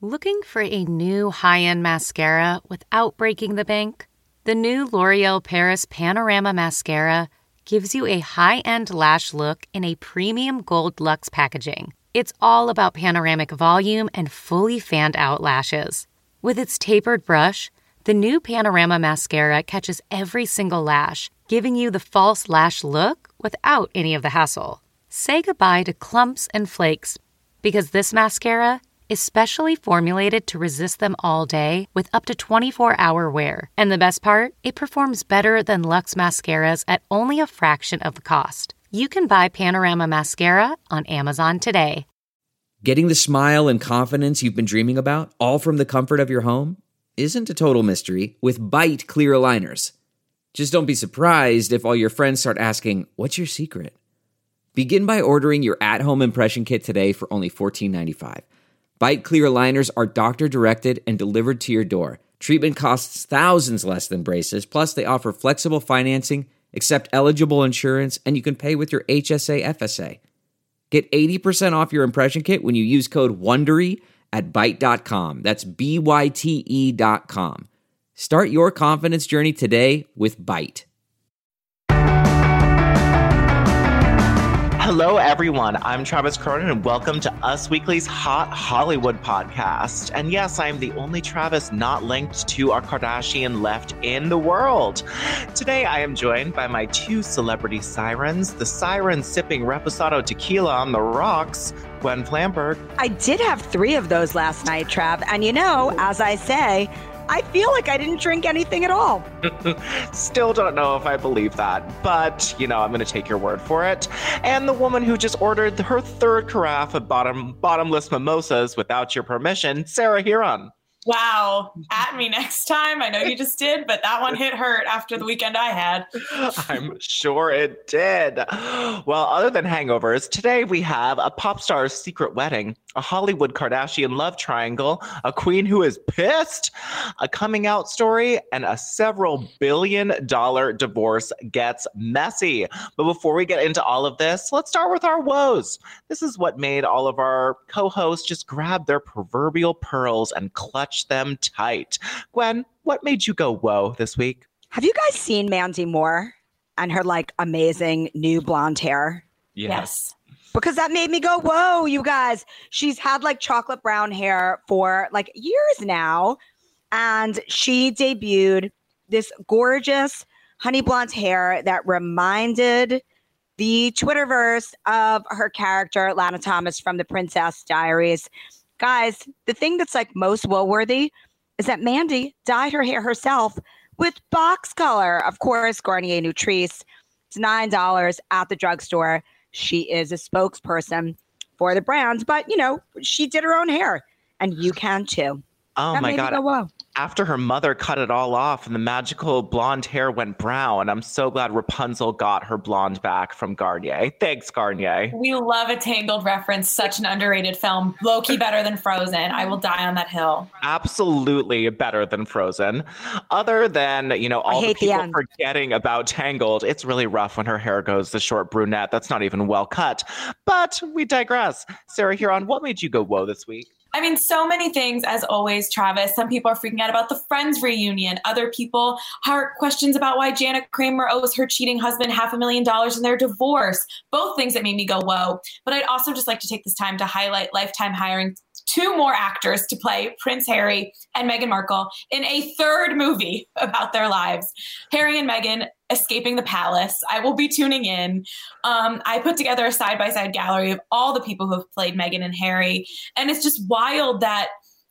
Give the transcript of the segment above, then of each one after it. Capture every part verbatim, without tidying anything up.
Looking for a new high-end mascara without breaking the bank? The new L'Oreal Paris Panorama Mascara gives you a high-end lash look in a premium gold luxe packaging. It's all about panoramic volume and fully fanned-out lashes. With its tapered brush, the new Panorama Mascara catches every single lash, giving you the false lash look without any of the hassle. Say goodbye to clumps and flakes, because this mascara is specially formulated to resist them all day with up to twenty-four hour wear. And the best part? It performs better than Luxe mascaras at only a fraction of the cost. You can buy Panorama Mascara on Amazon today. Getting the smile and confidence you've been dreaming about, all from the comfort of your home, isn't a total mystery with Byte clear aligners. Just don't be surprised if all your friends start asking, "What's your secret?" Begin by ordering your at-home impression kit today for only fourteen ninety-five. Byte clear aligners are doctor-directed and delivered to your door. Treatment costs thousands less than braces, plus they offer flexible financing, accept eligible insurance, and you can pay with your H S A F S A. Get eighty percent off your impression kit when you use code WONDERY at byte dot com. That's B Y T E dot com. Start your confidence journey today with Byte. Hello, everyone. I'm Travis Cronin, and welcome to Us Weekly's Hot Hollywood podcast. And yes, I'm the only Travis not linked to a Kardashian left in the world. Today, I am joined by my two celebrity sirens, the siren sipping Reposado tequila on the rocks, Gwen Flamberg. I did have three of those last night, Trav. And you know, as I say, I feel like I didn't drink anything at all. Still don't know if I believe that, but, you know, I'm going to take your word for it. And the woman who just ordered her third carafe of bottom, bottomless mimosas without your permission, Sarah Huron. Wow. At me next time. I know you just did, but that one hit hurt after the weekend I had. I'm sure it did. Well, other than hangovers, today we have a pop star's secret wedding, a Hollywood Kardashian love triangle, a queen who is pissed, a coming out story, and a several billion dollar divorce gets messy. But before we get into all of this, let's start with our woes. This is what made all of our co-hosts just grab their proverbial pearls and clutch them tight. Gwen, what made you go whoa this week? Have you guys seen Mandy Moore and her like amazing new blonde hair? Yes. yes. Because that made me go, whoa, you guys. She's had like chocolate brown hair for like years now. And she debuted this gorgeous honey blonde hair that reminded the Twitterverse of her character, Lana Thomas from the Princess Diaries. Guys, the thing that's like most woe-worthy is that Mandy dyed her hair herself with box color. Of course, Garnier Nutrice. It's nine dollars at the drugstore. She is a spokesperson for the brand, but, you know, she did her own hair, and you can too. Oh, that my God. Go, whoa. After her mother cut it all off and the magical blonde hair went brown, I'm so glad Rapunzel got her blonde back from Garnier. Thanks, Garnier. We love a Tangled reference. Such an underrated film. Low-key better than Frozen. I will die on that hill. Absolutely better than Frozen. Other than, you know, all the people the forgetting about Tangled, it's really rough when her hair goes the short brunette. That's not even well cut. But we digress. Sarah Huron, what made you go whoa this week? I mean, so many things, as always, Travis. Some people are freaking out about the Friends reunion. Other people have questions about why Janet Kramer owes her cheating husband half a million dollars in their divorce. Both things that made me go, whoa. But I'd also just like to take this time to highlight Lifetime hiring two more actors to play Prince Harry and Meghan Markle in a third movie about their lives. Harry and Meghan escaping the palace. I will be tuning in. Um, I put together a side-by-side gallery of all the people who have played Meghan and Harry. And it's just wild that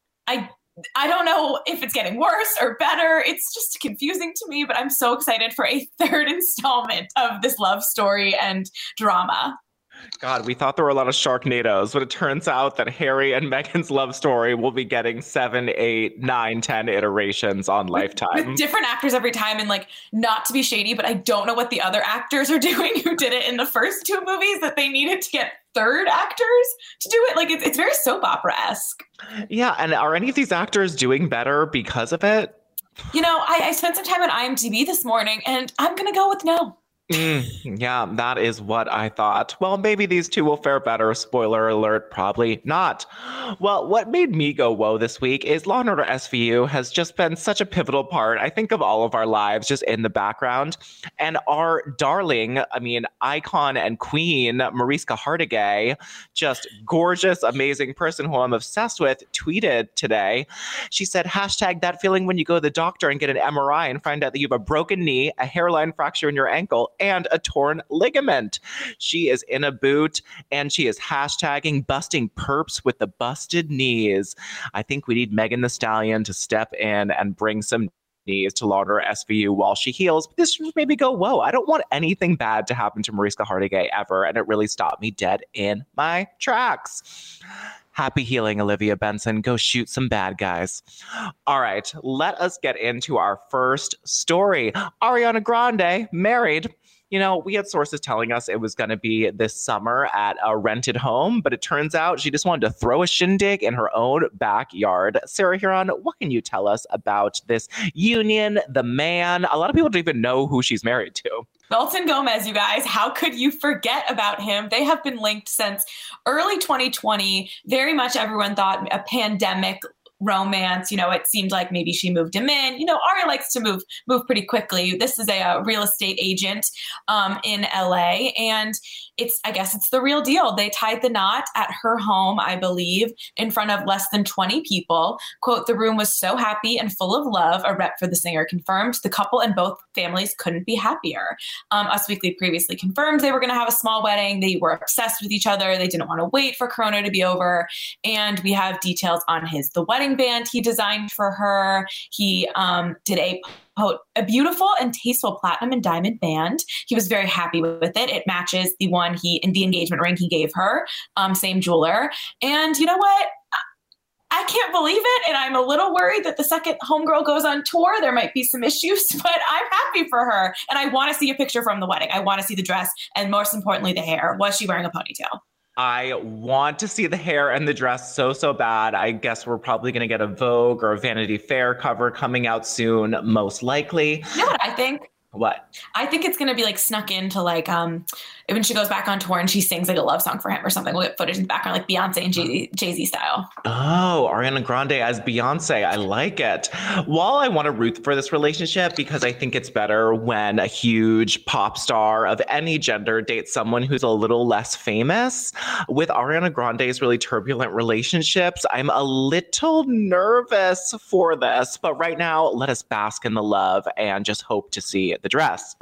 I I don't know if it's getting worse or better. It's just confusing to me, but I'm so excited for a third installment of this love story and drama. God, we thought there were a lot of Sharknadoes, but it turns out that Harry and Meghan's love story will be getting seven, eight, nine, ten iterations on Lifetime. With, with different actors every time, and like, not to be shady, but I don't know what the other actors are doing who did it in the first two movies that they needed to get third actors to do it. Like, it's, it's very soap opera-esque. Yeah, and are any of these actors doing better because of it? You know, I, I spent some time on IMDb this morning, and I'm going to go with no. Mm, yeah, that is what I thought. Well, maybe these two will fare better. Spoiler alert, probably not. Well, what made me go whoa this week is Law and Order S V U has just been such a pivotal part, I think, of all of our lives, just in the background. And our darling, I mean, icon and queen, Mariska Hargitay, just gorgeous, amazing person who I'm obsessed with, tweeted today. She said, hashtag that feeling when you go to the doctor and get an M R I and find out that you have a broken knee, a hairline fracture in your ankle, and a torn ligament. She is in a boot and she is hashtagging busting perps with the busted knees. I think we need Megan Thee Stallion to step in and bring some knees to Law and Order S V U while she heals. But this should made me go, whoa, I don't want anything bad to happen to Mariska Hargitay ever. And it really stopped me dead in my tracks. Happy healing, Olivia Benson. Go shoot some bad guys. All right, let us get into our first story. Ariana Grande married. You know, we had sources telling us it was going to be this summer at a rented home, but it turns out she just wanted to throw a shindig in her own backyard. Sarah Huron, what can you tell us about this union, the man? A lot of people don't even know who she's married to. Milton Gomez, you guys, how could you forget about him? They have been linked since early twenty twenty. Very much everyone thought a pandemic romance. You know, it seemed like maybe she moved him in. You know, Ari likes to move move pretty quickly. This is a, a real estate agent um, in L A, and it's, I guess it's the real deal. They tied the knot at her home, I believe, in front of less than twenty people. Quote, the room was so happy and full of love, a rep for the singer confirmed. The couple and both families couldn't be happier. Um, Us Weekly previously confirmed they were going to have a small wedding. They were obsessed with each other. They didn't want to wait for Corona to be over. And we have details on his, the wedding band he designed for her. He um, did a a beautiful and tasteful platinum and diamond band. He was very happy with it. It matches the one he in the engagement ring he gave her, um, same jeweler. And you know what? I can't believe it. And I'm a little worried that the second homegirl goes on tour, there might be some issues, but I'm happy for her. And I want to see a picture from the wedding. I want to see the dress. And most importantly, the hair. Was she wearing a ponytail? I want to see the hair and the dress so, so bad. I guess we're probably going to get a Vogue or a Vanity Fair cover coming out soon, most likely. You know what I think? What? I think it's going to be like snuck into like um when she goes back on tour and she sings like a love song for him or something. We'll get footage in the background like Beyonce and Jay- Jay-Z style. Oh, Ariana Grande as Beyonce. I like it. While I want to root for this relationship because I think it's better when a huge pop star of any gender dates someone who's a little less famous, with Ariana Grande's really turbulent relationships, I'm a little nervous for this. But right now, let us bask in the love and just hope to see the dress.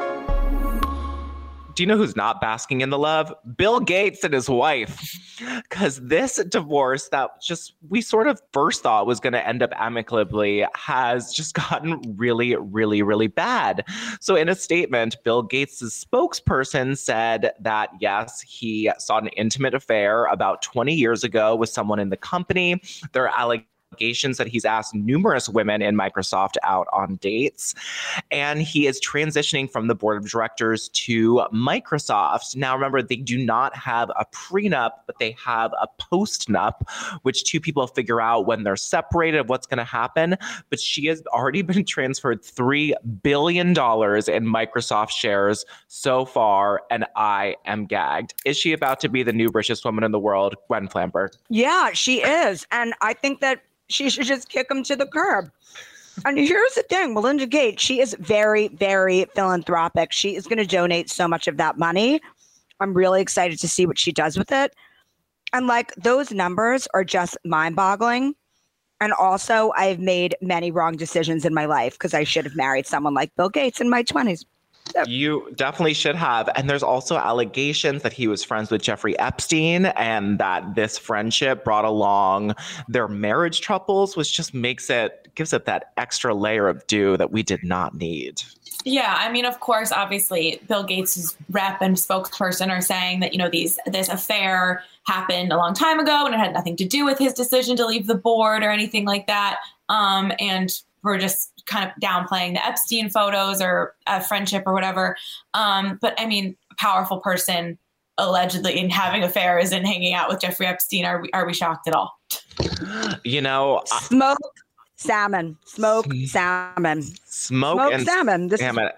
Do you know who's not basking in the love? Bill Gates and his wife. Because this divorce that just we sort of first thought was going to end up amicably has just gotten really, really, really bad. So in a statement, Bill Gates' spokesperson said that, yes, he saw an intimate affair about twenty years ago with someone in the company. There are allegations allegations that he's asked numerous women in Microsoft out on dates, and he is transitioning from the board of directors to Microsoft. Now, remember, they do not have a prenup, but they have a postnup, which two people figure out when they're separated of what's going to happen. But she has already been transferred three billion dollars in Microsoft shares so far, and I am gagged. Is she about to be the new richest woman in the world, Gwen Flamberg? Yeah, she is. And I think that she should just kick him to the curb. And here's the thing, Melinda Gates, she is very, very philanthropic. She is going to donate so much of that money. I'm really excited to see what she does with it. And like those numbers are just mind-boggling. And also, I've made many wrong decisions in my life because I should have married someone like Bill Gates in my twenties. You definitely should have. And there's also allegations that he was friends with Jeffrey Epstein and that this friendship brought along their marriage troubles, which just makes it, gives it that extra layer of dew that we did not need. Yeah, I mean, of course, obviously, Bill Gates' rep and spokesperson are saying that, you know, these this affair happened a long time ago and it had nothing to do with his decision to leave the board or anything like that. Um, and we're just kind of downplaying the Epstein photos or a friendship or whatever. Um, but I mean, a powerful person allegedly in having affairs and hanging out with Jeffrey Epstein. Are we, are we shocked at all? You know, smoke salmon, smoke salmon, smoke smoke and salmon. This salmon. is-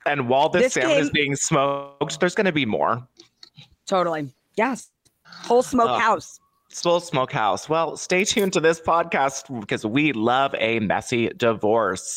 And while this, This salmon game- is being smoked, there's going to be more. Totally. Yes. Whole smokehouse. Soul Smokehouse. Well, stay tuned to this podcast because we love a messy divorce.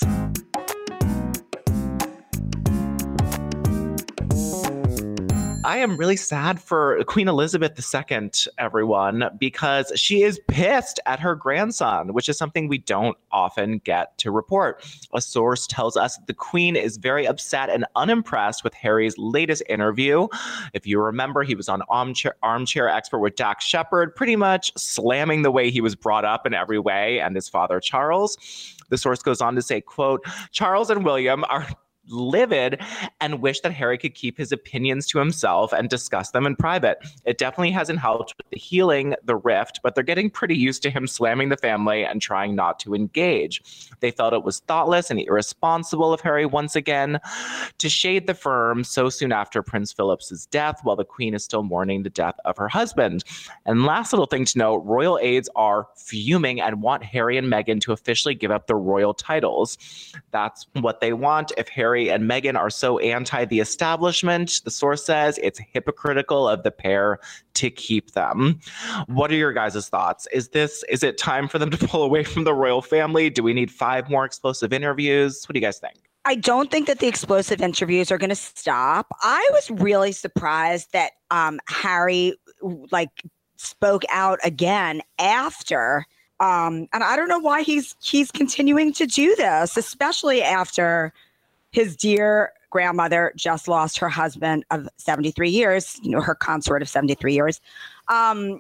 I am really sad for Queen Elizabeth the Second, everyone, because she is pissed at her grandson, which is something we don't often get to report. A source tells us that the Queen is very upset and unimpressed with Harry's latest interview. If you remember, he was on Armchair, Armchair Expert with Dax Shepard, pretty much slamming the way he was brought up in every way, and his father, Charles. The source goes on to say, quote, Charles and William are livid and wish that Harry could keep his opinions to himself and discuss them in private. It definitely hasn't helped with the healing the rift, but they're getting pretty used to him slamming the family and trying not to engage. They felt it was thoughtless and irresponsible of Harry once again to shade the firm so soon after Prince Philip's death while the Queen is still mourning the death of her husband. And last little thing to note, royal aides are fuming and want Harry and Meghan to officially give up their royal titles. That's what they want. If Harry and Meghan are so anti the establishment, the source says it's hypocritical of the pair to keep them. What are your guys' thoughts? Is this, is it time for them to pull away from the royal family? Do we need five more explosive interviews? What do you guys think? I don't think that the explosive interviews are going to stop. I was really surprised that um, Harry like spoke out again after. Um, and I don't know why he's he's continuing to do this, especially after his dear grandmother just lost her husband of seventy-three years, you know, her consort of seventy-three years. Um,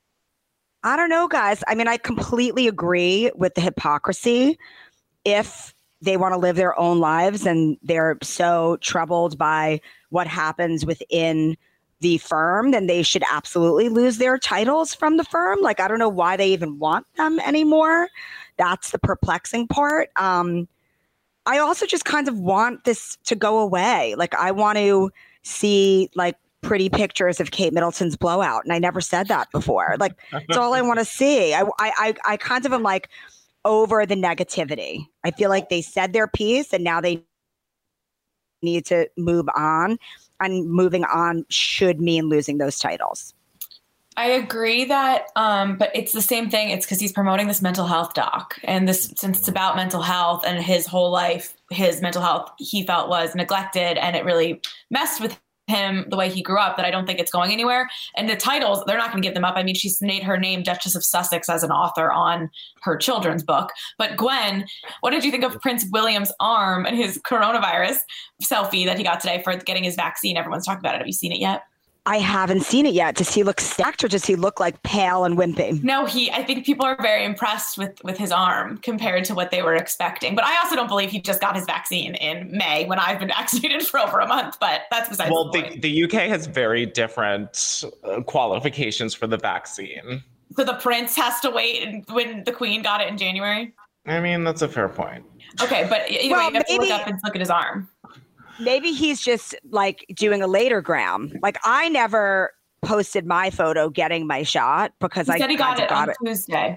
I don't know, guys. I mean, I completely agree with the hypocrisy. If they want to live their own lives and they're so troubled by what happens within the firm, then they should absolutely lose their titles from the firm. Like, I don't know why they even want them anymore. That's the perplexing part. Um, I also just kind of want this to go away. Like, I want to see like pretty pictures of Kate Middleton's blowout. And I never said that before. Like, that's all I want to see. I, I, I kind of am like over the negativity. I feel like they said their piece and now they need to move on. And moving on should mean losing those titles. I agree that, um, but it's the same thing. It's because he's promoting this mental health doc, and this, since it's about mental health and his whole life, his mental health he felt was neglected, and it really messed with him the way he grew up. That I don't think it's going anywhere. And the titles, they're not going to give them up. I mean, she's made her name Duchess of Sussex as an author on her children's book. But Gwen, what did you think of Prince William's arm and his coronavirus selfie that he got today for getting his vaccine? Everyone's talking about it. Have you seen it yet? I haven't seen it yet. Does he look stacked or does he look like pale and wimpy? No, he, I think people are very impressed with, with his arm compared to what they were expecting. But I also don't believe he just got his vaccine in May when I've been vaccinated for over a month. But that's besides well, the point. point. The, the U K has very different uh, qualifications for the vaccine. So the prince has to wait when the queen got it in January? I mean, that's a fair point. Okay, but either well, way, you have maybe- to look up and look at his arm. Maybe he's just like doing a later gram. Like, I never posted my photo getting my shot because He I said he got it got on it. Tuesday.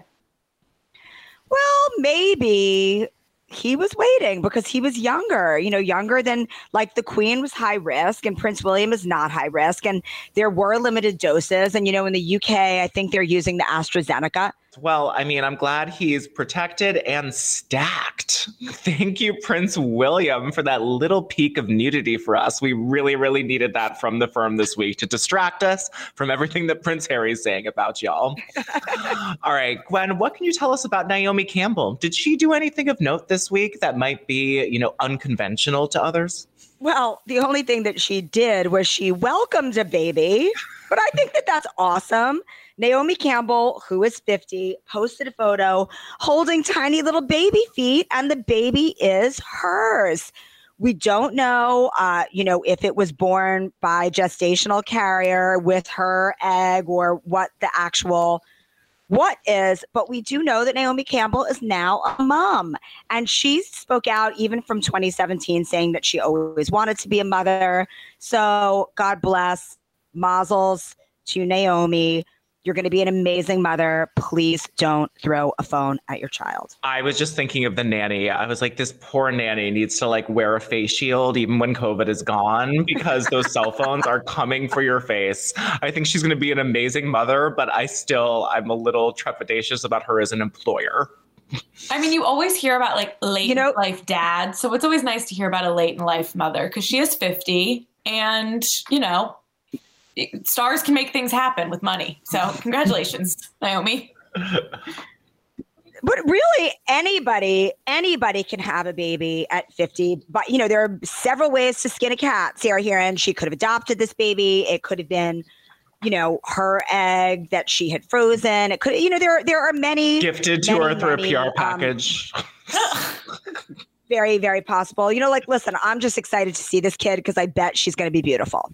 Well, maybe he was waiting because he was younger, you know, younger than like the Queen was high risk and Prince William is not high risk. And there were limited doses. And, you know, in the U K, I think they're using the AstraZeneca. Well, I mean, I'm glad he's protected and stacked. Thank you, Prince William, for that little peek of nudity for us. We really, really needed that from the firm this week to distract us from everything that Prince Harry's saying about y'all. All right, Gwen, what can you tell us about Naomi Campbell? Did she do anything of note this week that might be, you know, unconventional to others? Well, the only thing that she did was she welcomed a baby, but I think that that's awesome. Naomi Campbell, who is fifty, posted a photo holding tiny little baby feet, and the baby is hers. We don't know, uh, you know, if it was born by gestational carrier with her egg or what the actual what is, but we do know that Naomi Campbell is now a mom. And she spoke out even from twenty seventeen saying that she always wanted to be a mother. So God bless, mazel's to Naomi. You're going to be an amazing mother. Please don't throw a phone at your child. I was just thinking of the nanny. I was like, this poor nanny needs to like wear a face shield even when COVID is gone because those cell phones are coming for your face. I think she's going to be an amazing mother, but I still, I'm a little trepidatious about her as an employer. I mean, you always hear about like late You know- in life dad. So it's always nice to hear about a late in life mother because she is fifty and, you know, stars can make things happen with money. So congratulations, Naomi. But really, anybody, anybody can have a baby at fifty. But, you know, there are several ways to skin a cat. Sarah Heron, she could have adopted this baby. It could have been, you know, her egg that she had frozen. It could, you know, there, there are many. Gifted to many, her through many, a P R um, package. Very, very possible. You know, like, listen, I'm just excited to see this kid because I bet she's going to be beautiful.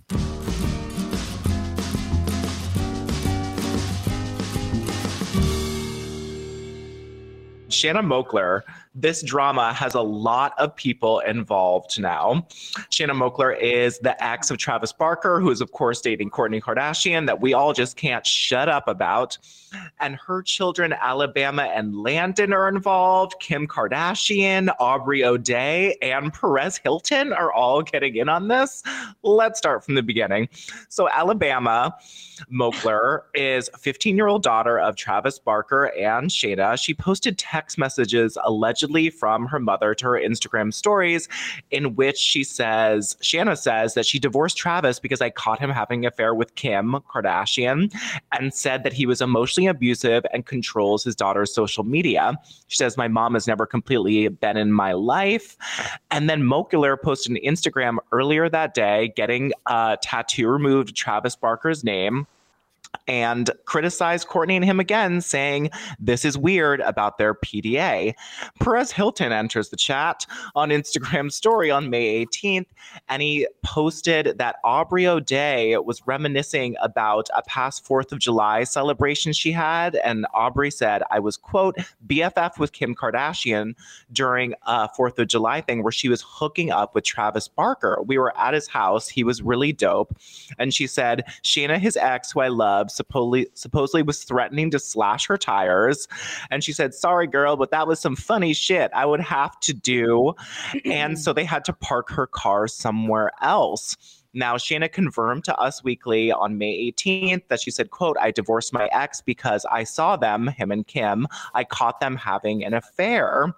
Shanna Moakler, this drama has a lot of people involved now. Shanna Moakler is the ex of Travis Barker, who is, of course, dating Kourtney Kardashian, that we all just can't shut up about. And her children, Alabama and Landon, are involved. Kim Kardashian, Aubrey O'Day, and Perez Hilton are all getting in on this. Let's start from the beginning. So Alabama Moakler is a fifteen-year-old daughter of Travis Barker and Shanna. She posted text messages allegedly from her mother to her Instagram stories in which she says, Shanna says that she divorced Travis because I caught him having an affair with Kim Kardashian and said that he was emotionally abusive and controls his daughter's social media. She says, my mom has never completely been in my life. And then Moakler posted an Instagram earlier that day getting a tattoo removed Travis Barker's name and criticized Kourtney and him again, saying this is weird about their P D A. Perez Hilton enters the chat on Instagram story on May eighteenth, and he posted that Aubrey O'Day was reminiscing about a past fourth of July celebration she had, and Aubrey said, I was, quote, B F F with Kim Kardashian during a fourth of July thing where she was hooking up with Travis Barker. We were at his house. He was really dope. And she said, Shanna, his ex, who I love, supposedly supposedly was threatening to slash her tires. And she said, sorry, girl, but that was some funny shit I would have to do. And so they had to park her car somewhere else. Now, Shanna confirmed to Us Weekly on May eighteenth that she said, quote, I divorced my ex because I saw them, him and Kim. I caught them having an affair.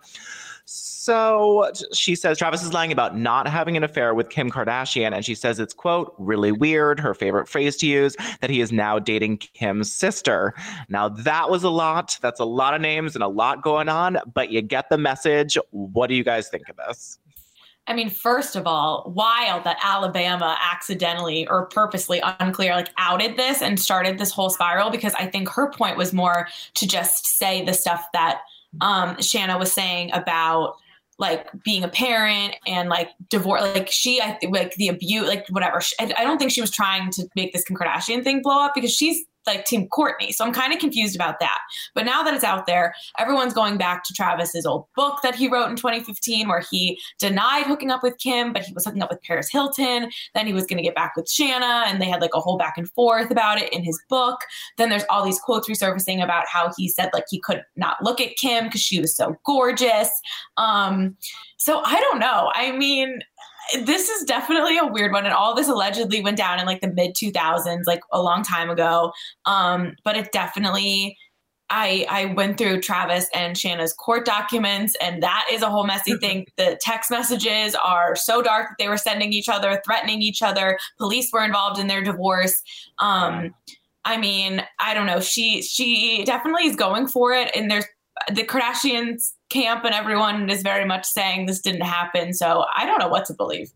So she says Travis is lying about not having an affair with Kim Kardashian. And she says it's, quote, really weird, her favorite phrase to use, that he is now dating Kim's sister. Now, that was a lot. That's a lot of names and a lot going on, but you get the message. What do you guys think of this? I mean, first of all, wild that Alabama accidentally or purposely, unclear, like outed this and started this whole spiral, because I think her point was more to just say the stuff that um, Shanna was saying about like being a parent and like divorce, like she, I think like the abuse, like whatever. I, I don't think she was trying to make this Kim Kardashian thing blow up because she's like Team Kourtney. So I'm kind of confused about that. But now that it's out there, everyone's going back to Travis's old book that he wrote in twenty fifteen, where he denied hooking up with Kim, but he was hooking up with Paris Hilton. Then he was going to get back with Shanna, and they had like a whole back and forth about it in his book. Then there's all these quotes resurfacing about how he said like he could not look at Kim because she was so gorgeous. Um, so I don't know. I mean, this is definitely a weird one. And all this allegedly went down in like the mid two thousands, like a long time ago. Um, but it definitely, I, I went through Travis and Shanna's court documents, and that is a whole messy thing. The text messages are so dark that they were sending each other, threatening each other. Police were involved in their divorce. Um, I mean, I don't know. She, she definitely is going for it. And there's the Kardashians camp and everyone is very much saying this didn't happen. So I don't know what to believe.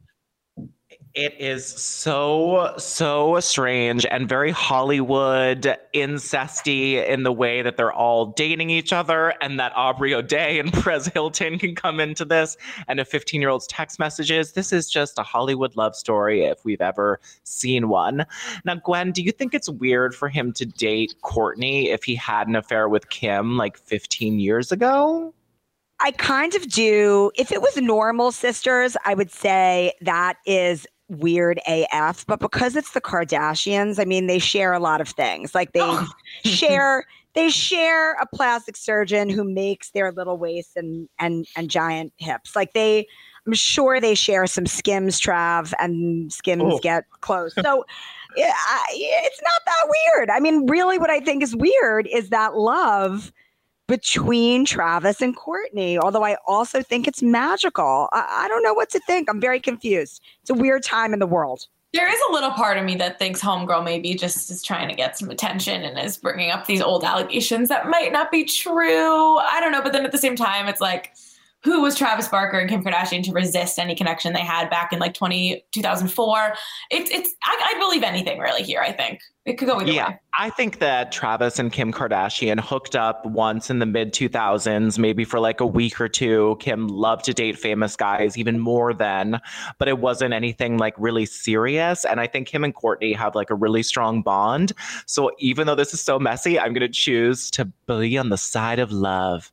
It is so, so strange and very Hollywood incesty in the way that they're all dating each other, and that Aubrey O'Day and Perez Hilton can come into this, and a fifteen-year-old's text messages. This is just a Hollywood love story if we've ever seen one. Now, Gwen, do you think it's weird for him to date Kourtney if he had an affair with Kim like fifteen years ago? I kind of do. If it was normal sisters, I would say that is weird A F, but because it's the Kardashians, I mean, they share a lot of things. Like they Oh. share, they share a plastic surgeon who makes their little waists and and and giant hips. Like they, I'm sure they share some Skims, Trav, and Skims Oh. get close. So yeah, I, it's not that weird. I mean, really, what I think is weird is that love between Travis and Courtney, although I also think it's magical. I, I don't know what to think. I'm very confused. It's a weird time in the world. There is a little part of me that thinks Homegirl maybe just is trying to get some attention and is bringing up these old allegations that might not be true. I don't know. But then at the same time, it's like, who was Travis Barker and Kim Kardashian to resist any connection they had back in like twenty, two thousand four? It's, it's, I, I believe anything really here, I think. It could go either Yeah, way. I think that Travis and Kim Kardashian hooked up once in the mid two thousands, maybe for like a week or two. Kim loved to date famous guys even more then, but it wasn't anything like really serious. And I think Kim and Courtney have like a really strong bond. So even though this is so messy, I'm going to choose to be on the side of love.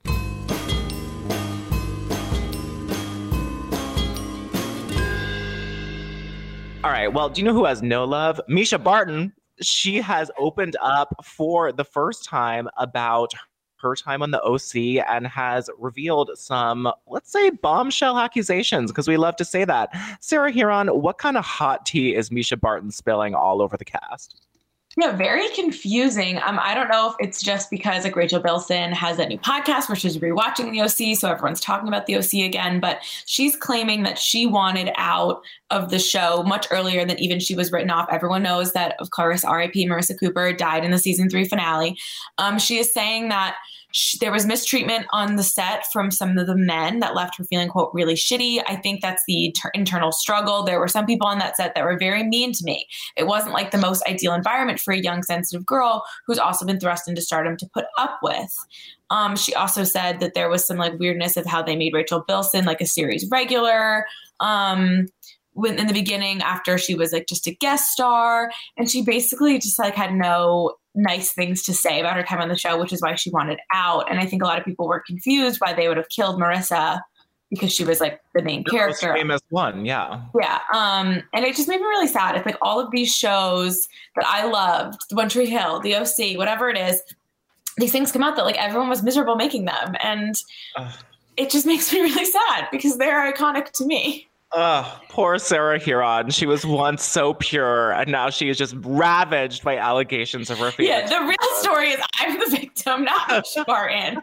All right. Well, do you know who has no love? Misha Barton. She has opened up for the first time about her time on the O C and has revealed some, let's say, bombshell accusations, because we love to say that. Sarah Huron, what kind of hot tea is Misha Barton spilling all over the cast? Yeah, very confusing. Um, I don't know if it's just because like Rachel Bilson has that new podcast where she's rewatching the O C, so everyone's talking about the O C again. But she's claiming that she wanted out of the show much earlier than even she was written off. Everyone knows that, of course, R I P Marissa Cooper died in the season three finale. Um, she is saying that She, there was mistreatment on the set from some of the men that left her feeling, quote, really shitty. I think that's the ter- internal struggle. There were some people on that set that were very mean to me. It wasn't like the most ideal environment for a young, sensitive girl who's also been thrust into stardom to put up with. Um, she also said that there was some like weirdness of how they made Rachel Bilson like a series regular. Um, when in the beginning, after she was like just a guest star, and she basically just like had no nice things to say about her time on the show, which is why she wanted out. And I think a lot of people were confused why they would have killed Marissa because she was like the main The character. most famous one, yeah. Yeah. Um, and it just made me really sad. It's like all of these shows that I loved, One Tree Hill, the O C, whatever it is, these things come out that like everyone was miserable making them. And Ugh. it just makes me really sad because they're iconic to me. Oh, poor Sarah Huron. She was once so pure, and now she is just ravaged by allegations of her Yeah, feelings. the real story is I'm the victim, not Misha Barton.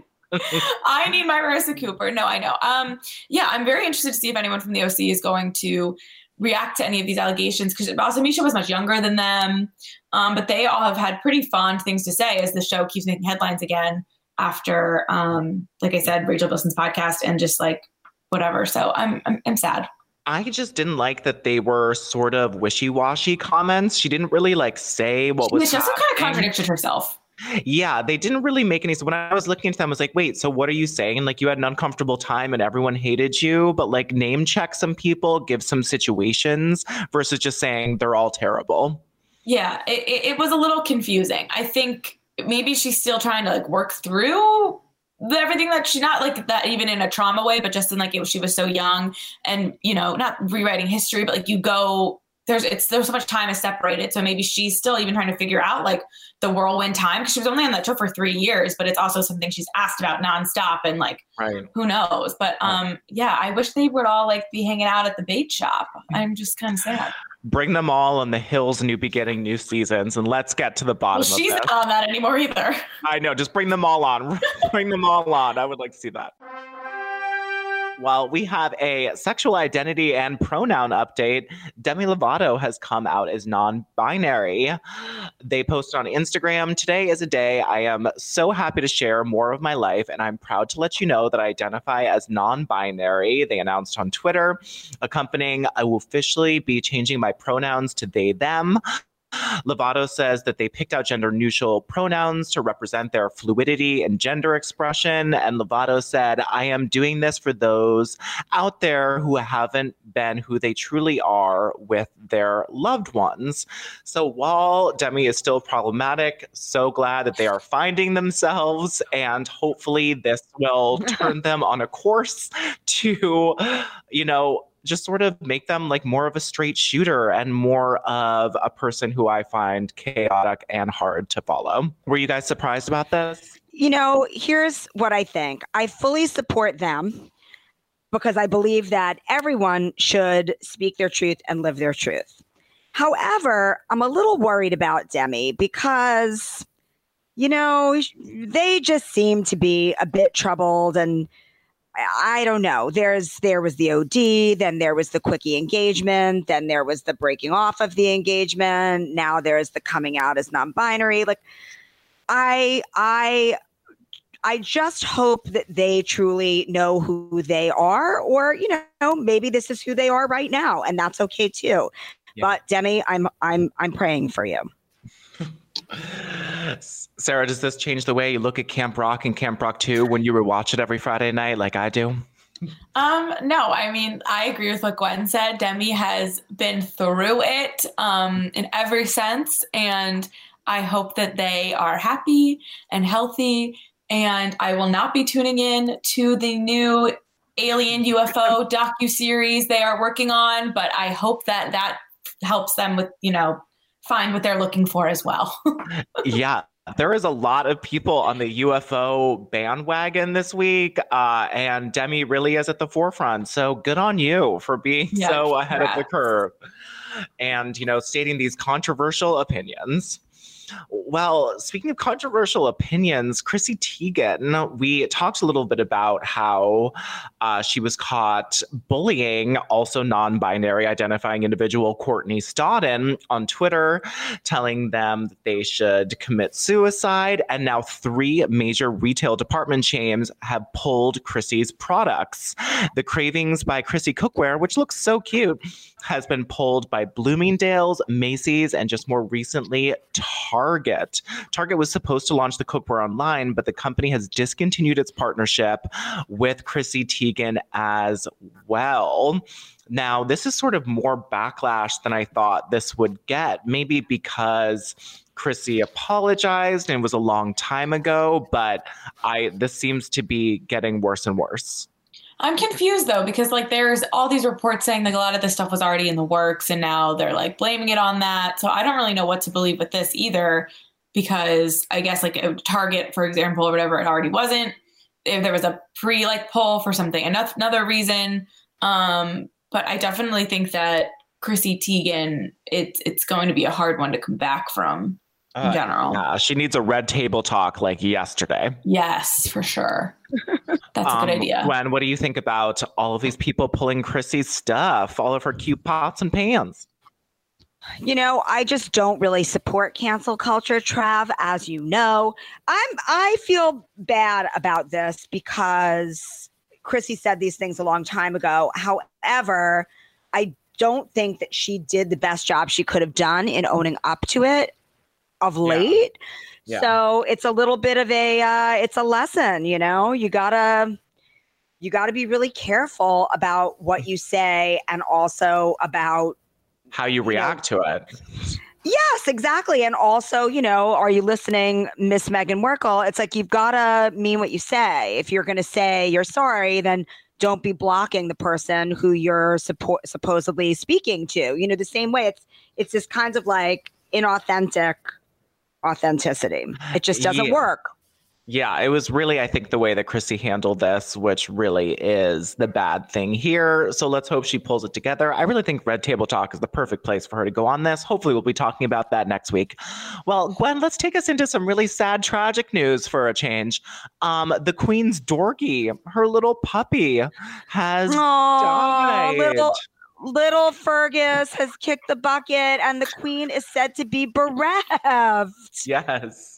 I need my Marissa Cooper. No, I know. Um, yeah, I'm very interested to see if anyone from the O C is going to react to any of these allegations, because also Misha was much younger than them, um, but they all have had pretty fond things to say as the show keeps making headlines again after, um, like I said, Rachel Bilson's podcast and just like whatever. So I'm I'm, I'm sad. I just didn't like that they were sort of wishy-washy comments. She didn't really like say what was She also kind of happening. contradicted herself. Yeah, they didn't really make any. So when I was looking into them, I was like, wait, so what are you saying? Like you had an uncomfortable time and everyone hated you, but like name check some people, give some situations versus just saying they're all terrible. Yeah, it, it, it was a little confusing. I think maybe she's still trying to like work through the, everything that she, not like that even in a trauma way, but just in like it, she was so young and, you know, not rewriting history, but like you go, there's, it's, there's so much time is separated. So maybe she's still even trying to figure out like the whirlwind time, because she was only on that show for three years, but it's also something she's asked about nonstop and like, Right. who knows? But um, yeah, I wish they would all like be hanging out at the bait shop. I'm just kind of sad. Bring them all on the Hills New Beginning, New Seasons, and let's get to the bottom Well, she's of this. not on that anymore either. I know, just bring them all on. Bring them all on. I would like to see that. Well, we have a sexual identity and pronoun update. Demi Lovato has come out as non-binary. They posted on Instagram, "Today is a day I am so happy to share more of my life, and I'm proud to let you know that I identify as non-binary." They announced on Twitter, accompanying, "I will officially be changing my pronouns to they, them." Lovato says that they picked out gender-neutral pronouns to represent their fluidity and gender expression. And Lovato said, "I am doing this for those out there who haven't been who they truly are with their loved ones." So while Demi is still problematic, so glad that they are finding themselves. And hopefully this will turn them on a course to, you know, just sort of make them like more of a straight shooter and more of a person who I find chaotic and hard to follow. Were you guys surprised about this? You know, here's what I think. I fully support them because I believe that everyone should speak their truth and live their truth. However, I'm a little worried about Demi because, you know, they just seem to be a bit troubled, and I don't know. There's there was the O D, then there was the quickie engagement, then there was the breaking off of the engagement. Now there's the coming out as non-binary. Like, I I I just hope that they truly know who they are, or you know, maybe this is who they are right now, and that's okay too. Yeah. But Demi, I'm I'm I'm praying for you. Sarah, does this change the way you look at Camp Rock and Camp Rock two when you rewatch it every Friday night like I do? Um, no, I mean, I agree with what Gwen said. Demi has been through it um, in every sense, and I hope that they are happy and healthy, and I will not be tuning in to the new Alien U F O docuseries they are working on, but I hope that that helps them with, you know, find what they're looking for as well. Yeah. There is a lot of people on the U F O bandwagon this week, uh, and Demi really is at the forefront. So good on you for being yeah, so ahead yeah. of the curve and, you know, stating these controversial opinions. Well, speaking of controversial opinions, Chrissy Teigen, we talked a little bit about how uh, she was caught bullying also non-binary identifying individual Courtney Stodden on Twitter, telling them that they should commit suicide. And now three major retail department chains have pulled Chrissy's products. The Cravings by Chrissy Cookware, which looks so cute, has been pulled by Bloomingdale's, Macy's, and just more recently, Target. Target was supposed to launch the cookware online, but the company has discontinued its partnership with Chrissy Teigen as well. Now, this is sort of more backlash than I thought this would get, maybe because Chrissy apologized and it was a long time ago, but I this seems to be getting worse and worse. I'm confused though, because like there's all these reports saying like a lot of this stuff was already in the works and now they're like blaming it on that. So I don't really know what to believe with this either, because I guess like a Target, for example, or whatever, it already wasn't. If there was a pre like poll for something, another, another reason. Um, but I definitely think that Chrissy Teigen, it's it's going to be a hard one to come back from. In uh, general. Yeah, she needs a red table talk like yesterday. Yes, for sure. That's um, a good idea. Gwen, what do you think about all of these people pulling Chrissy's stuff, all of her cute pots and pans? You know, I just don't really support cancel culture, Trav, as you know. I'm I feel bad about this because Chrissy said these things a long time ago. However, I don't think that she did the best job she could have done in owning up to it of late. Yeah. Yeah. So it's a little bit of a, uh, it's a lesson, you know, you gotta, you gotta be really careful about what you say and also about how you react you know, to it. Yes, exactly. And also, you know, are you listening, Miss Meghan Markle? It's like, you've gotta mean what you say. If you're going to say you're sorry, then don't be blocking the person who you're suppo- supposedly speaking to, you know, the same way it's, it's this kind of like inauthentic authenticity. It just doesn't yeah. work. Yeah, it was really, I think, the way that Chrissy handled this, which really is the bad thing here. So let's hope she pulls it together. I really think Red Table Talk is the perfect place for her to go on this. Hopefully we'll be talking about that next week. Well, Gwen, let's take us into some really sad, tragic news for a change. Um, the Queen's Dorky, her little puppy, has Aww, died. Little- Little Fergus has kicked the bucket and the Queen is said to be bereft. Yes.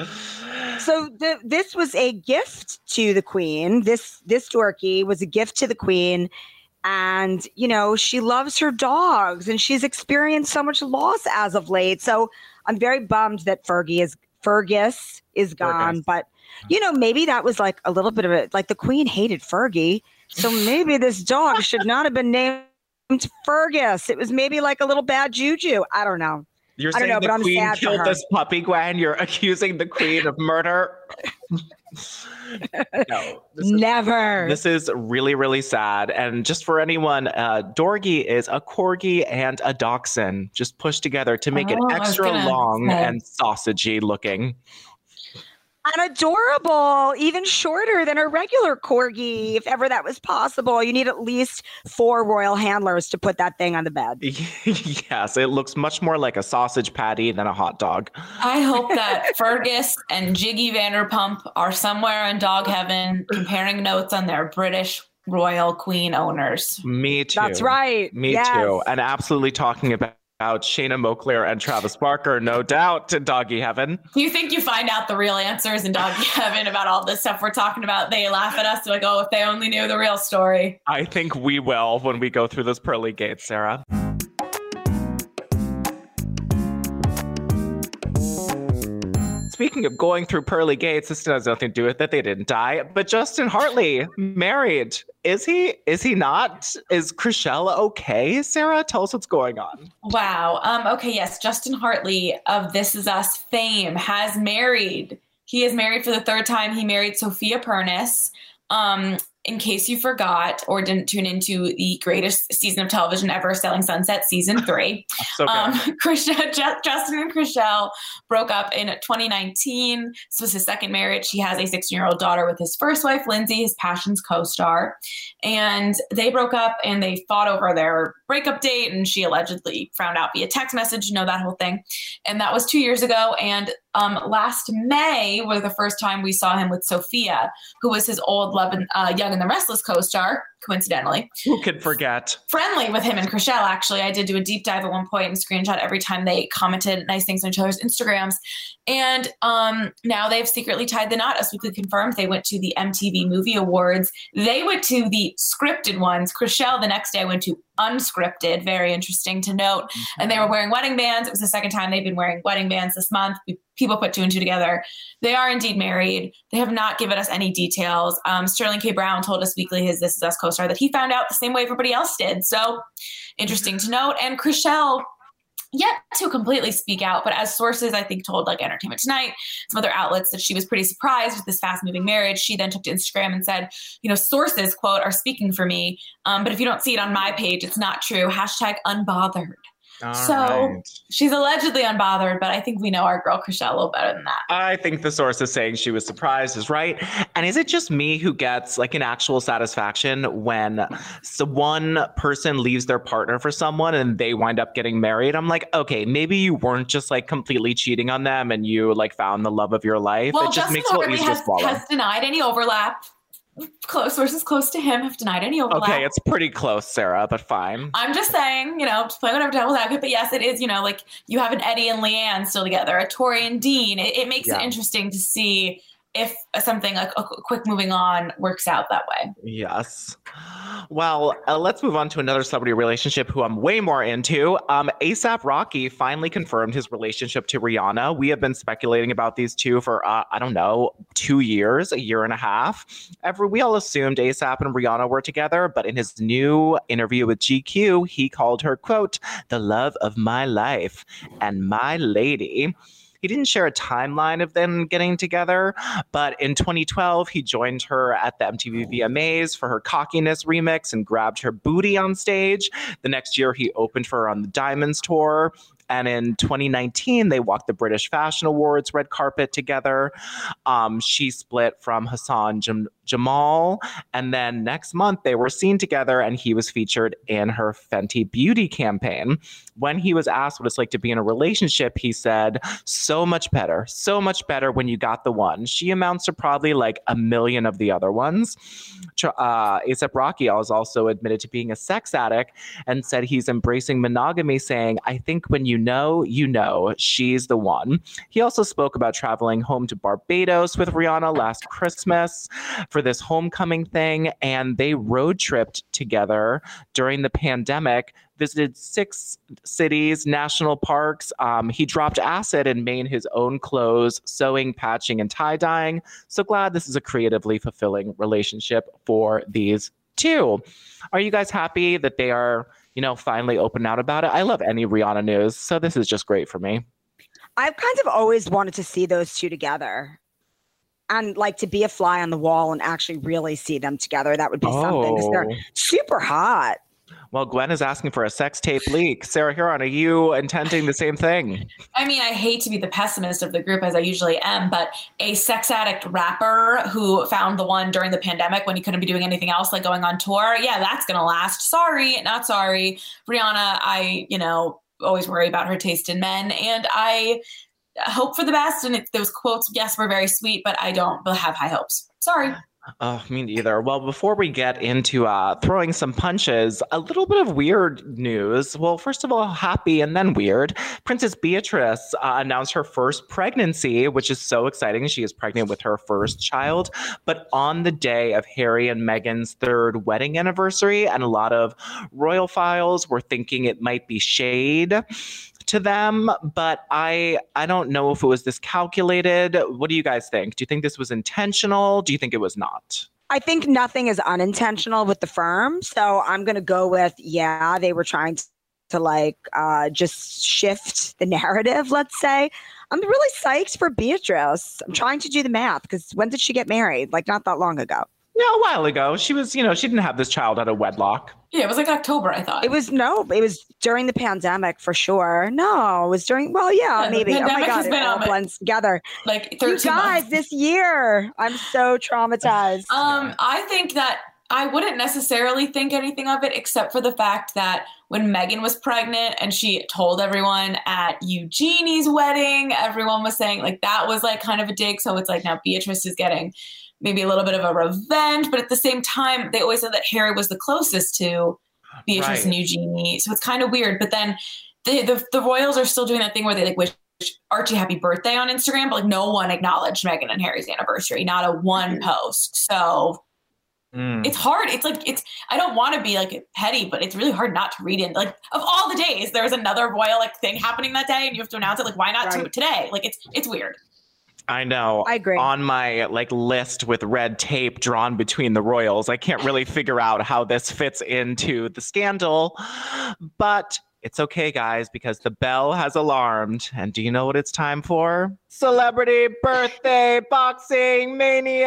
So the, this was a gift to the Queen. This this Dorky was a gift to the Queen. And, you know, she loves her dogs and she's experienced so much loss as of late. So I'm very bummed that Fergie is Fergus is gone. Fergus. But, you know, maybe that was like a little bit of it. Like the Queen hated Fergie. So maybe this dog should not have been named Fergus. It was maybe like a little bad juju. I don't know. You're I don't saying know, the but I'm queen sad for killed her. this puppy, Gwen? You're accusing the queen of murder? No. This is, Never. this is really, really sad. And just for anyone, uh, Dorgy is a corgi and a dachshund, just pushed together to make Oh, it I was extra gonna long say. and sausagey looking. And adorable, even shorter than a regular corgi, if ever that was possible. You need at least four royal handlers to put that thing on the bed. Yes, it looks much more like a sausage patty than a hot dog. I hope that Fergus and Jiggy Vanderpump are somewhere in dog heaven comparing notes on their British royal queen owners. Me too. That's right. Me Yes. too. And absolutely talking about About Shayna Moakler and Travis Barker, no doubt, to doggy heaven. You think you find out the real answers in doggy heaven about all this stuff we're talking about? They laugh at us. They're like, oh, if they only knew the real story. I think we will when we go through those pearly gates, Sarah. Speaking of going through pearly gates, this has nothing to do with it. They didn't die. But Justin Hartley, married. Is he? Is he not? Is Chrishell okay? Sarah, tell us what's going on. Wow. Um, okay, yes. Justin Hartley of This Is Us fame has married. He is married for the third time. He married Sophia Pernis. Um, in case you forgot or didn't tune into the greatest season of television ever, Selling Sunset season three. So um, Chrishell, Justin and Chrishell broke up in twenty nineteen. This was his second marriage. He has a sixteen-year-old daughter with his first wife, Lindsay, his Passions co-star. And they broke up and they fought over their breakup date. And she allegedly found out via text message, you know, that whole thing. And that was two years ago. And um, last May was the first time we saw him with Sophia, who was his old Love and, uh, Young and the Restless co-star, coincidentally. Who could forget? Friendly with him and Chrishell, actually. I did do a deep dive at one point and screenshot every time they commented nice things on each other's Instagrams. And um, now they've secretly tied the knot, as we could confirm. They went to the M T V Movie Awards. They went to the scripted ones. Chrishell the next day went to unscripted. Very interesting to note. Mm-hmm. And they were wearing wedding bands. It was the second time they've been wearing wedding bands this month. People put two and two together. They are indeed married. They have not given us any details. Um, Sterling K. Brown told Us Weekly, his This Is Us co-star, that he found out the same way everybody else did. So interesting to note. And Chrishell yet to completely speak out, but as sources, I think, told like Entertainment Tonight, some other outlets, that she was pretty surprised with this fast-moving marriage. She then took to Instagram and said, you know, sources, quote, are speaking for me. Um, but if you don't see it on my page, it's not true. Hashtag unbothered. All so right. She's allegedly unbothered, but I think we know our girl Chrishell a little better than that. I think the source is saying she was surprised is right. And is it just me who gets like an actual satisfaction when so one person leaves their partner for someone and they wind up getting married? I'm like, okay, maybe you weren't just like completely cheating on them and you like found the love of your life. Well, it just Justin makes it a little Hartley easier has, to swallow. has denied any overlap. Close sources close to him have denied any overlap. Okay, it's pretty close, Sarah, but fine. I'm just saying, you know, just playing whatever devil's advocate. But yes, it is, you know, like you have an Eddie and Leanne still together, a Tori and Dean. It, it makes Yeah. it interesting to see if something like a quick moving on works out that way. Yes. Well, uh, let's move on to another celebrity relationship who I'm way more into. Um, ASAP Rocky finally confirmed his relationship to Rihanna. We have been speculating about these two for, uh, I don't know, two years, a year and a half. Every, we all assumed ASAP and Rihanna were together, but in his new interview with G Q, he called her, quote, the love of my life and my lady. He didn't share a timeline of them getting together, but in twenty twelve, he joined her at the M T V V M As for her Cockiness remix and grabbed her booty on stage. The next year, he opened for her on the Diamonds tour. And in twenty nineteen, they walked the British Fashion Awards red carpet together. Um, she split from Hassan Jam- Jamal. And then next month, they were seen together and he was featured in her Fenty Beauty campaign. When he was asked what it's like to be in a relationship, he said, so much better, so much better when you got the one. She amounts to probably like a million of the other ones. Uh, A$AP Rocky was also admitted to being a sex addict and said he's embracing monogamy, saying, I think when you know, you know, she's the one. He also spoke about traveling home to Barbados with Rihanna last Christmas for this homecoming thing, and they road tripped together during the pandemic, visited six cities, national parks. Um, he dropped acid and made his own clothes, sewing, patching, and tie-dyeing. So glad this is a creatively fulfilling relationship for these two. Are you guys happy that they are you know, finally open out about it. I love any Rihanna news, so this is just great for me. I've kind of always wanted to see those two together. And like to be a fly on the wall and actually really see them together. That would be oh. something because they're super hot. Well, Gwen is asking for a sex tape leak. Sarah Huron, are you intending the same thing? I mean, I hate to be the pessimist of the group as I usually am, but a sex addict rapper who found the one during the pandemic when he couldn't be doing anything else, like going on tour. Yeah, that's going to last. Sorry, not sorry. Rihanna, I, you know, always worry about her taste in men. And I hope for the best. And it, those quotes, yes, were very sweet, but I don't have high hopes. Sorry. Oh, me neither. Well, before we get into uh, throwing some punches, a little bit of weird news. Well, first of all, happy and then weird. Princess Beatrice uh, announced her first pregnancy, which is so exciting. She is pregnant with her first child. But on the day of Harry and Meghan's third wedding anniversary, and a lot of royal files were thinking it might be shade to them, but I I don't know if it was this calculated. What do you guys think? Do you think this was intentional? Do you think it was not? I think nothing is unintentional with the firm. So I'm going to go with, yeah, they were trying to, to like uh, just shift the narrative, let's say. I'm really psyched for Beatrice. I'm trying to do the math because when did she get married? Like not that long ago. Yeah, a while ago. She was, you know, she didn't have this child out of wedlock. Yeah, it was like October, I thought. It was, no, it was during the pandemic for sure. No, it was during, well, yeah, yeah maybe. Oh my God, it all blends together. Like thirteen You guys, months. This year, I'm so traumatized. Um, I think that I wouldn't necessarily think anything of it except for the fact that when Meghan was pregnant and she told everyone at Eugenie's wedding, everyone was saying like that was like kind of a dig. So it's like now Beatrice is getting maybe a little bit of a revenge, but at the same time, they always said that Harry was the closest to Beatrice right. and Eugenie. So it's kind of weird. But then the, the the royals are still doing that thing where they like wish Archie happy birthday on Instagram, but like no one acknowledged Meghan and Harry's anniversary, not a one post. So mm. it's hard. It's like, it's, I don't want to be like petty, but it's really hard not to read in. Like of all the days, there's another royal like thing happening that day and you have to announce it. Like, why not right. today? Like it's, it's weird. I know. I agree. On my like list with red tape drawn between the royals, I can't really figure out how this fits into the scandal, but it's okay, guys, because the bell has alarmed. And do you know what it's time for? Celebrity birthday boxing mania!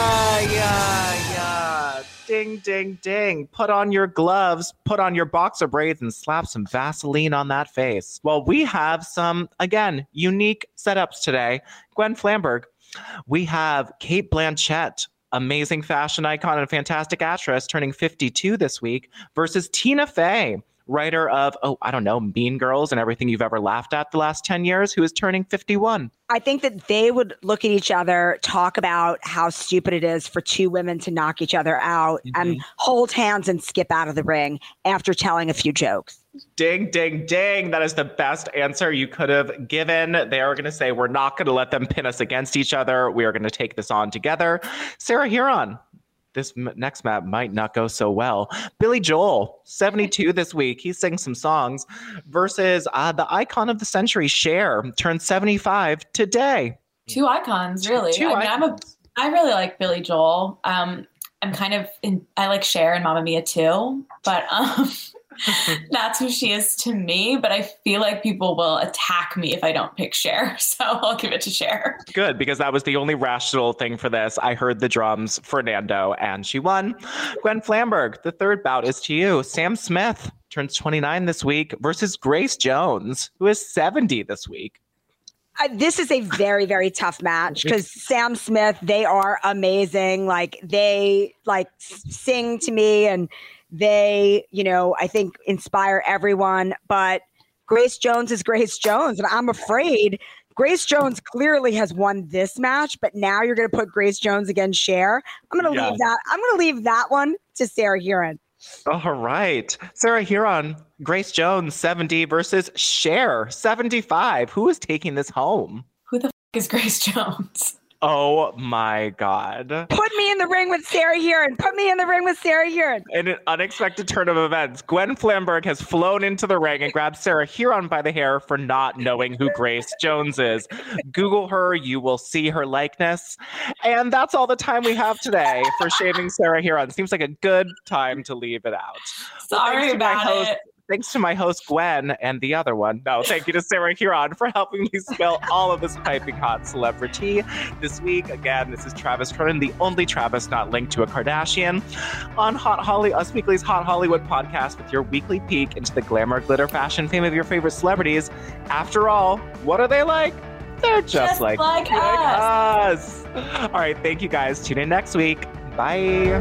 Yeah, yeah. Ding, ding, ding. Put on your gloves, put on your boxer braids, and slap some Vaseline on that face. Well, we have some, again, unique setups today. Gwen Flamberg. We have Cate Blanchett, amazing fashion icon and fantastic actress, turning fifty-two this week, versus Tina Fey, writer of, oh, I don't know, Mean Girls and Everything You've Ever Laughed At the last ten years, who is turning fifty-one. I think that they would look at each other, talk about how stupid it is for two women to knock each other out mm-hmm. and hold hands and skip out of the ring after telling a few jokes. Ding, ding, ding. That is the best answer you could have given. They are going to say, we're not going to let them pin us against each other. We are going to take this on together. Sarah Huron. This m- next map might not go so well. Billy Joel, seventy-two this week. He sings some songs versus uh, the icon of the century, Cher, turned seventy-five today. Two icons, really. Two I mean, icons. I'm a, I really like Billy Joel. Um, I'm kind of in, I like Cher and Mamma Mia too, but um, that's who she is to me. But I feel like people will attack me if I don't pick Cher, so I'll give it to Cher. Good, because that was the only rational thing for this. I heard the drums, Fernando, and she won. Gwen Flamberg, the third bout is to you. Sam Smith turns twenty-nine this week versus Grace Jones, who is seventy this week. Uh, this is a very, very tough match because Sam Smith, they are amazing. Like they like sing to me and they, you know, I think inspire everyone. But Grace Jones is Grace Jones. And I'm afraid Grace Jones clearly has won this match. But now you're going to put Grace Jones against Cher. I'm going to yeah. leave that. I'm going to leave that one to Sarah Huron. All right. Sarah Huron, Grace Jones, seventy versus Cher, seventy-five. Who is taking this home? Who the f- is Grace Jones? Oh my God. Put me in the ring with Sarah Huron. Put me in the ring with Sarah Huron. In an unexpected turn of events, Gwen Flamberg has flown into the ring and grabbed Sarah Huron by the hair for not knowing who Grace Jones is. Google her, you will see her likeness. And that's all the time we have today for shaming Sarah Huron. Seems like a good time to leave it out. Sorry well, about host, it. thanks to my host, Gwen, and the other one. No, thank you to Sarah Huron for helping me spill all of this piping hot celebrity. This week, again, this is Travis Cronin, the only Travis not linked to a Kardashian, on Hot Holly, Us Weekly's Hot Hollywood podcast with your weekly peek into the glamour, glitter, fashion, fame of your favorite celebrities. After all, what are they like? They're just, Just like, like like us. us. All right, thank you guys. Tune in next week. Bye.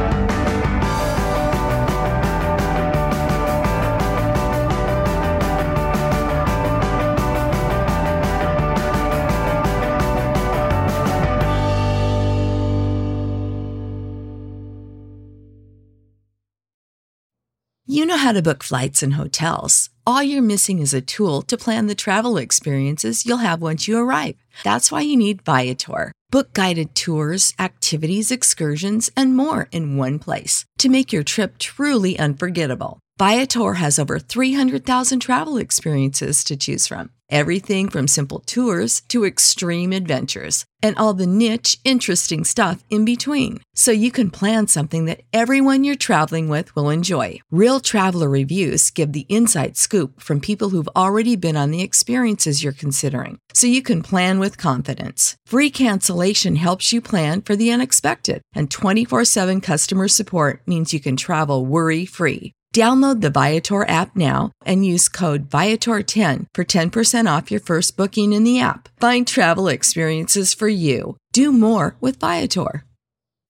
You know how to book flights and hotels. All you're missing is a tool to plan the travel experiences you'll have once you arrive. That's why you need Viator. Book guided tours, activities, excursions, and more in one place to make your trip truly unforgettable. Viator has over three hundred thousand travel experiences to choose from. Everything from simple tours to extreme adventures and all the niche, interesting stuff in between. So you can plan something that everyone you're traveling with will enjoy. Real traveler reviews give the inside scoop from people who've already been on the experiences you're considering. So you can plan with confidence. Free cancellation helps you plan for the unexpected. And twenty-four seven customer support means you can travel worry-free. Download the Viator app now and use code Viator ten for ten percent off your first booking in the app. Find travel experiences for you. Do more with Viator.